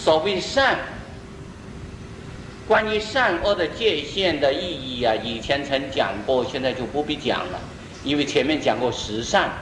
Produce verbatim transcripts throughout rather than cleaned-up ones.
所谓善，关于善恶的界限的意义啊，以前曾讲过，现在就不必讲了，因为前面讲过十善。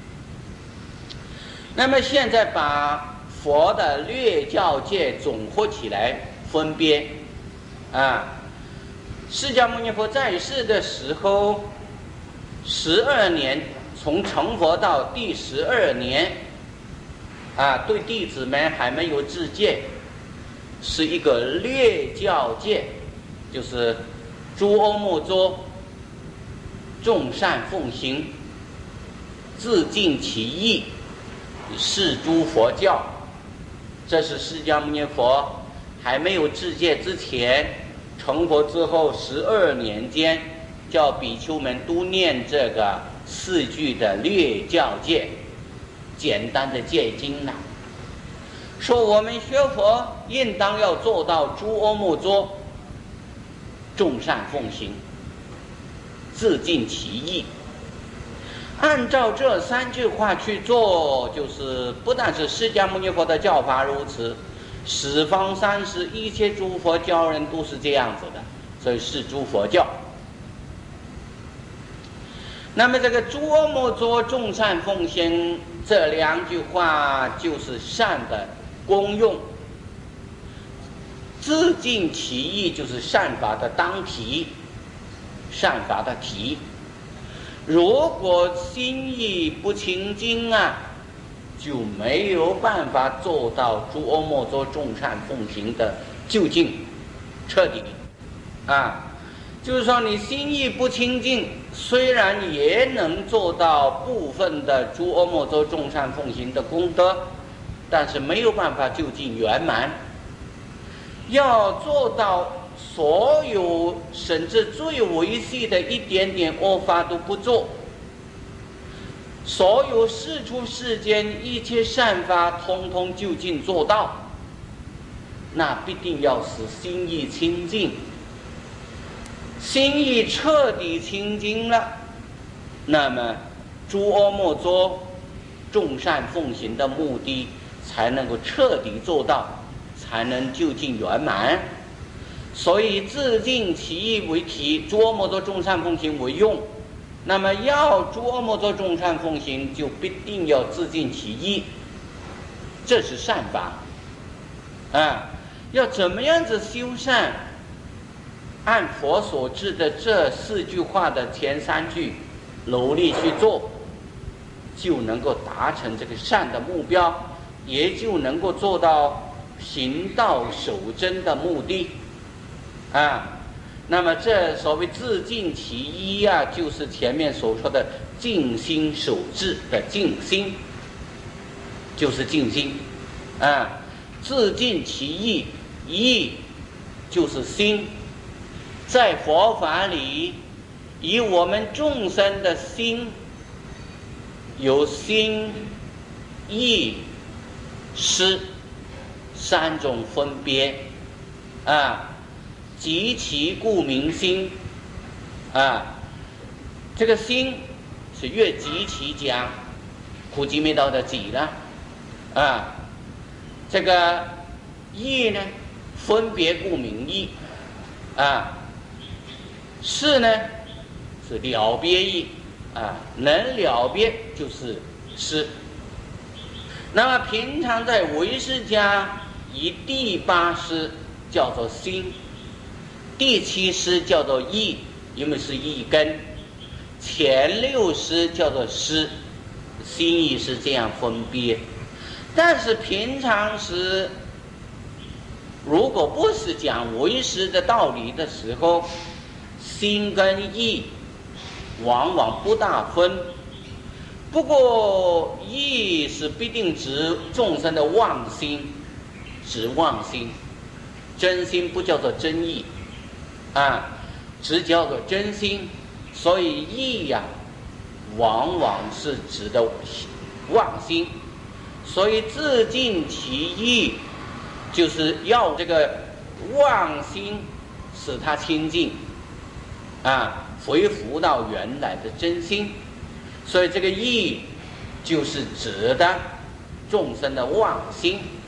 那么现在把佛的略教界总合起来分别啊，释迦牟尼佛在世的时候，十二年，从成佛到第十二年，啊，对弟子们还没有自戒，是一个略教戒，就是诸恶莫作，众善奉行，自尽其意，是诸佛教。这是释迦牟尼佛还没有自戒之前，成佛之后十二年间，叫比丘们都念这个四句的略教戒，简单的戒经了。说我们学佛应当要做到诸恶莫作，众善奉行，自尽其意。按照这三句话去做，就是不但是释迦牟尼佛的教法如此，十方三世一切诸佛教人都是这样子的，所以是诸佛教。那么这个诸恶莫作，众善奉行这两句话就是善的功用，自尽其意就是善法的当体，善法的体。如果心意不清净啊，就没有办法做到诸恶莫作，众善奉行的究竟彻底啊。就是说你心意不清净，虽然也能做到部分的诸恶莫作，众善奉行的功德，但是没有办法究竟圆满。要做到所有甚至最微细的一点点恶法都不做，所有世出世间一切善法通通究竟做到，那必定要使心意清净。心意彻底清净了，那么诸恶莫作，众善奉行的目的才能够彻底做到，才能究竟圆满。所以自尽其意为体，诸恶莫作，众善奉行为用。那么要诸恶莫作，众善奉行，就必定要自尽其意，这是善法啊。要怎么样子修善？按佛所制的这四句话的前三句努力去做，就能够达成这个善的目标，也就能够做到行道守真的目的啊。那么这所谓自尽其意啊，就是前面所说的静心守志的静心，就是静心啊。自尽其意，意就是心。在佛法里，以我们众生的心有心、意、识三种分别啊。极其故名心啊，这个心是越极其讲，苦集灭道的极了啊。这个意呢，分别故名意啊。是呢，是了别意啊，能了别就是是。那么平常在唯识家，以第八识叫做心，第七识叫做意，因为是意根，前六识叫做识，心意是这样分别。但是平常时，如果不是讲唯识的道理的时候，心跟意往往不大分。不过意是必定指众生的妄心，指妄心，真心不叫做真意啊，只叫做真心。所以意呀、啊，往往是指的妄心。所以自尽其意，就是要这个妄心使它清净啊，恢复到原来的真心。所以这个意就是指的众生的妄心。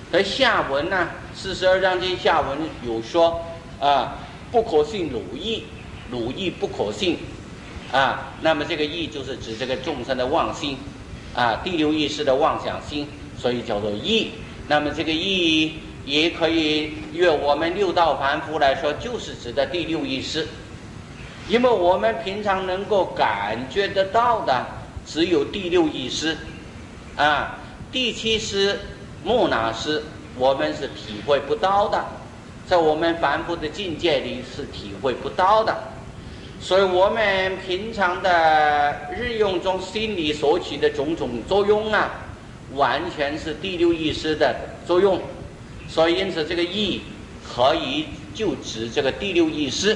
而下文呢，四十二章经下文有说啊，不可信汝意，汝意不可信啊。那么这个意就是指这个众生的妄心啊，第六意识的妄想心，所以叫做意。那么这个意也可以用我们六道凡夫来说，就是指的第六意识，因为我们平常能够感觉得到的只有第六意识啊，第七识末那识我们是体会不到的，在我们凡夫的境界里是体会不到的，所以我们平常的日用中心理所起的种种作用啊，完全是第六意识的作用，所以因此这个意可以就指这个第六意识。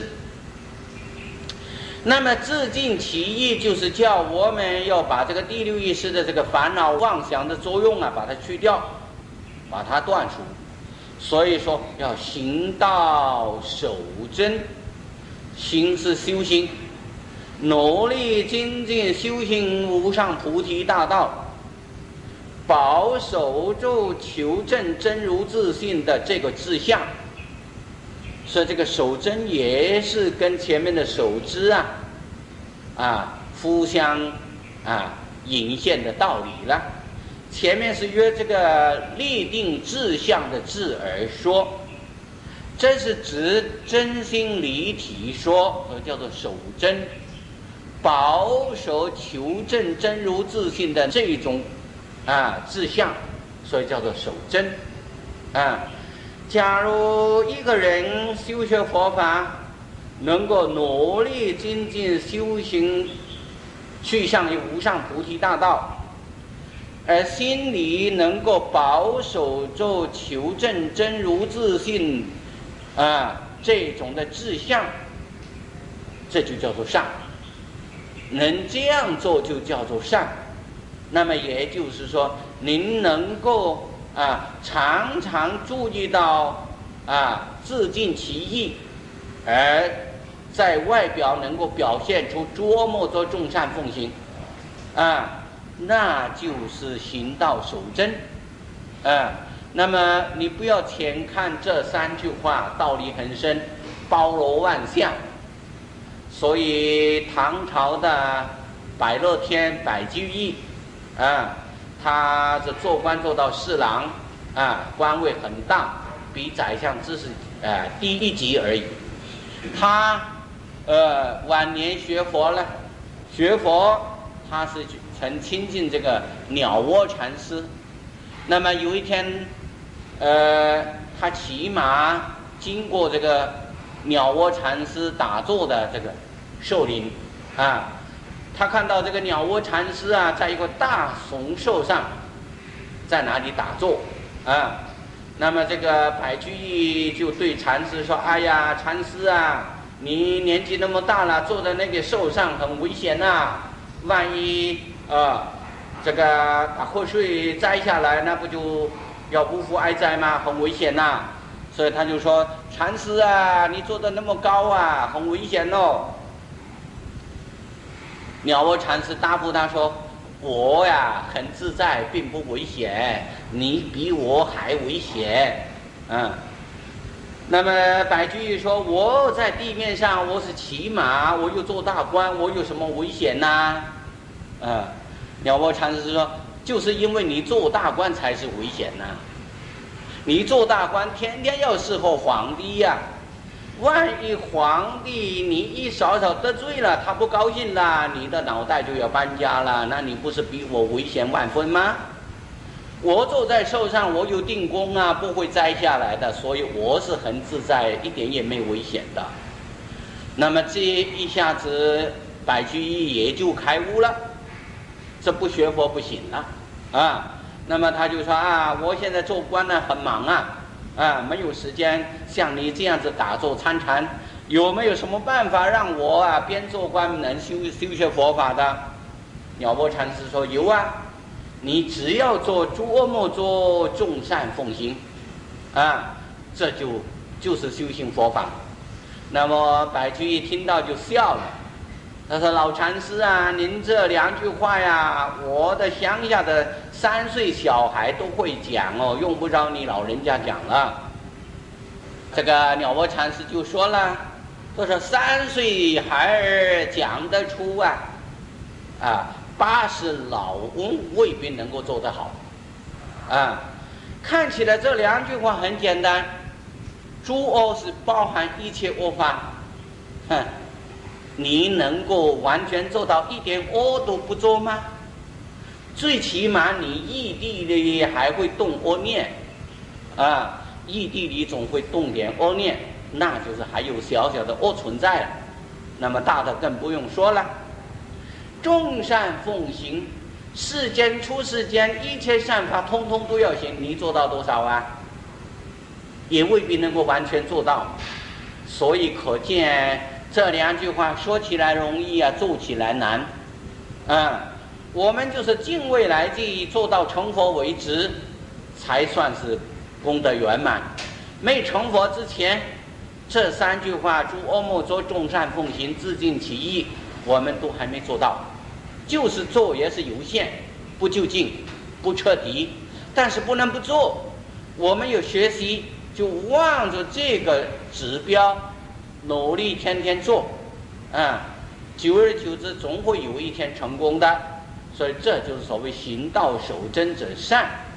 那么自尽其意，就是叫我们要把这个第六意识的这个烦恼妄想的作用啊，把它去掉，把它断除。所以说要行道守真，行是修行，努力精进修行无上菩提大道，保守住求证真如自性的这个志向。所以这个守真也是跟前面的守知啊啊互相啊引现的道理了。前面是约这个立定志向的志而说，这是指真心离体说，而叫做守真，保守求证真如自性的这种啊志向，所以叫做守真啊。假如一个人修学佛法，能够努力精进修行，去向于无上菩提大道，而心里能够保守住求证真如自性啊这种的志向，这就叫做善。能这样做就叫做善。那么也就是说，您能够啊常常注意到啊自尽其意，而在外表能够表现出捉摸着众善奉行啊，那就是行道守真啊。那么你不要浅看这三句话，道理很深，包罗万象。所以唐朝的百乐天百居易啊，他这做官做到侍郎啊，官位很大，比宰相只是呃低一级而已。他呃晚年学佛了，学佛他是曾亲近这个鸟窝禅师。那么有一天，呃，他骑马经过这个鸟窝禅师打坐的这个树林啊，他看到这个鸟窝禅师啊，在一个大松树上，在哪里打坐啊？那么这个百居易就对禅师说：“哎呀，禅师啊，你年纪那么大了，坐在那个树上很危险呐、啊，万一啊这个把瞌睡摘下来，那不就要无福哀哉吗？很危险呐、啊。”所以他就说：“禅师啊，你坐得那么高啊，很危险哦。”鸟窝禅师答复他说：“我呀很自在，并不危险，你比我还危险。”嗯，那么百居易说：“我在地面上，我是骑马，我又做大官，我有什么危险呢、啊？”嗯，鸟窝禅师说：“就是因为你做大官才是危险呐、啊！你做大官，天天要侍候皇帝呀、啊。万一皇帝你一少少得罪了，他不高兴了，你的脑袋就要搬家了，那你不是比我危险万分吗？我坐在树上，我有定功啊，不会摘下来的，所以我是很自在，一点也没危险的。”那么这一下子百居易也就开悟了，这不学佛不行了啊。那么他就说啊，我现在做官呢很忙啊。啊，没有时间像你这样子打坐参禅，有没有什么办法让我啊边做官能修修学佛法的？鸟窝禅师说：“有啊，你只要做诸恶莫作，众善奉行，啊，这就就是修行佛法。”那么百居易听到就笑了，他说：“老禅师啊，您这两句话呀，我的乡下的三岁小孩都会讲哦，用不着你老人家讲了。这个鸟窝禅师就说了，他说三岁孩儿讲得出啊，啊，八十老翁未必能够做得好，啊，看起来这两句话很简单，诸恶是包含一切恶法，哼，你能够完全做到一点恶都不做吗？最起码你异地里还会动恶念，啊，异地里总会动点恶念，那就是还有小小的恶存在了。那么大的更不用说了。众善奉行，世间出世间一切善法通通都要行，你做到多少啊？也未必能够完全做到。所以可见这两句话说起来容易啊，做起来难。啊，我们就是敬畏来记，做到成佛为止，才算是功德圆满。没成佛之前，这三句话诸恶莫作，众善奉行，自尽其意，我们都还没做到。就是做也是有限，不究竟，不彻底，但是不能不做。我们有学习，就望着这个指标，努力天天做，啊，久而久之，总会有一天成功的。所以这就是所谓行道守真者善。